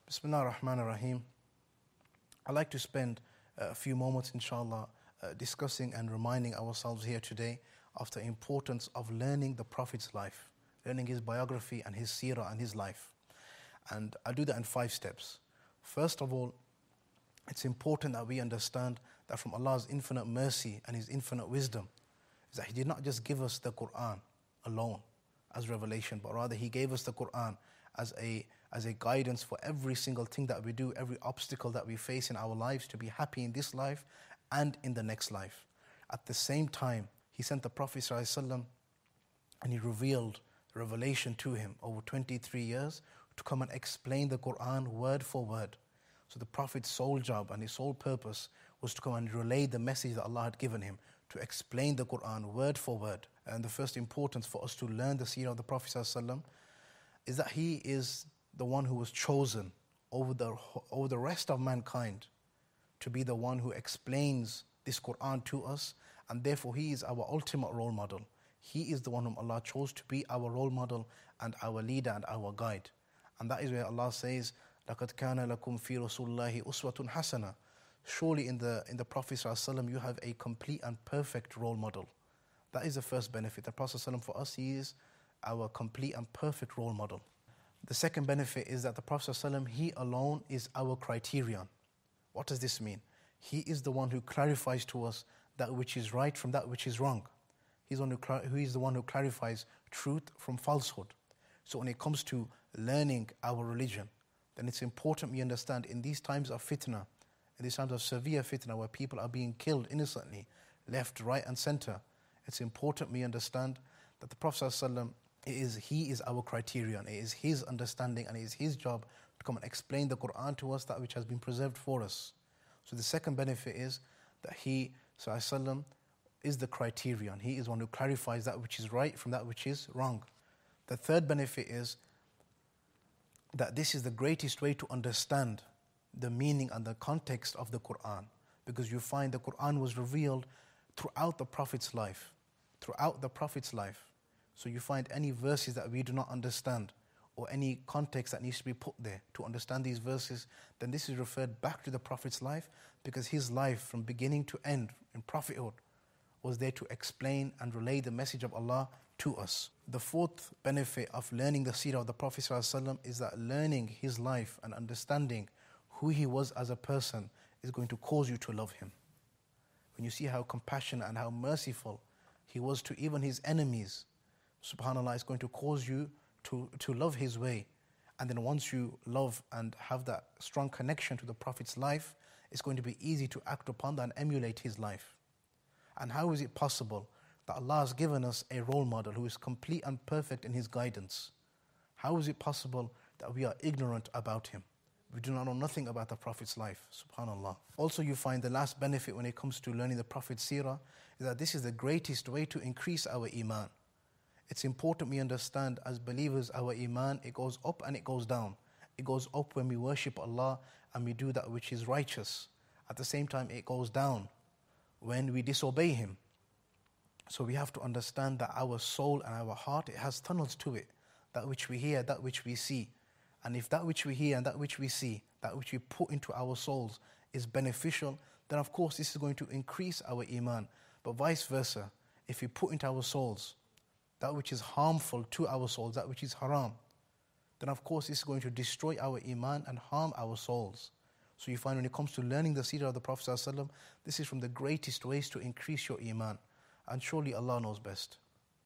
Bismillah ar-Rahman ar-Rahim. I'd like to spend a few moments, inshallah, discussing and reminding ourselves here today of the importance of learning the Prophet's life, learning his biography and his seerah and his life. And I'll do that in 5 steps. First of all, it's important that we understand that from Allah's infinite mercy and His infinite wisdom is that He did not just give us the Qur'an alone as revelation, but rather He gave us the Qur'an as a guidance for every single thing that we do, every obstacle that we face in our lives, to be happy in this life and in the next life. At the same time, He sent the Prophet ﷺ and He revealed revelation to him over 23 years to come and explain the Qur'an word for word. So the Prophet's sole job and his sole purpose was to come and relay the message that Allah had given him, to explain the Qur'an word for word. And the first importance for us to learn the seerah of the Prophet ﷺ is that he is the one who was chosen over the rest of mankind to be the one who explains this Qur'an to us, and therefore he is our ultimate role model. He is the one whom Allah chose to be our role model and our leader and our guide. And that is where Allah says, لَقَدْ كَانَ لَكُمْ فِي رَسُولِ اللَّهِ أُسْوَةٌ حَسَنَةٌ. Surely in the Prophet ﷺ you have a complete and perfect role model. That is the first benefit. The Prophet ﷺ for us, he is our complete and perfect role model. The second benefit is that the Prophet ﷺ, he alone is our criterion. What does this mean? He is the one who clarifies to us that which is right from that which is wrong. He is the one who clarifies truth from falsehood. So when it comes to learning our religion, then it's important we understand in these times of fitna, in these times of severe fitna where people are being killed innocently, left, right and center, it's important we understand that the Prophet ﷺ, he is our criterion. It is his understanding and it is his job to come and explain the Qur'an to us, that which has been preserved for us. So the second benefit is that he, ﷺ, is the criterion. He is one who clarifies that which is right from that which is wrong. The third benefit is that this is the greatest way to understand the meaning and the context of the Qur'an, because you find the Qur'an was revealed throughout the Prophet's life. Throughout the Prophet's life. So you find any verses that we do not understand or any context that needs to be put there to understand these verses, then this is referred back to the Prophet's life, because his life from beginning to end in prophethood was there to explain and relay the message of Allah to us. The fourth benefit of learning the seerah of the Prophet ﷺ is that learning his life and understanding who he was as a person is going to cause you to love him. When you see how compassionate and how merciful he was to even his enemies, subhanAllah, it's going to cause you to love his way. And then once you love and have that strong connection to the Prophet's life, it's going to be easy to act upon that and emulate his life. And how is it possible that Allah has given us a role model who is complete and perfect in his guidance? How is it possible that we are ignorant about him? We do not know nothing about the Prophet's life, subhanAllah. Also, you find the last benefit when it comes to learning the Prophet's seerah is that this is the greatest way to increase our iman. It's important we understand as believers our iman, it goes up and it goes down. It goes up when we worship Allah and we do that which is righteous. At the same time, it goes down when we disobey him. So we have to understand that our soul and our heart, it has tunnels to it. That which we hear, that which we see. And if that which we hear and that which we see, that which we put into our souls is beneficial, then of course this is going to increase our iman. But vice versa, if we put into our souls that which is harmful to our souls, that which is haram, then of course this is going to destroy our iman and harm our souls. So you find when it comes to learning the seerah of the Prophet ﷺ, this is from the greatest ways to increase your iman. And surely Allah knows best.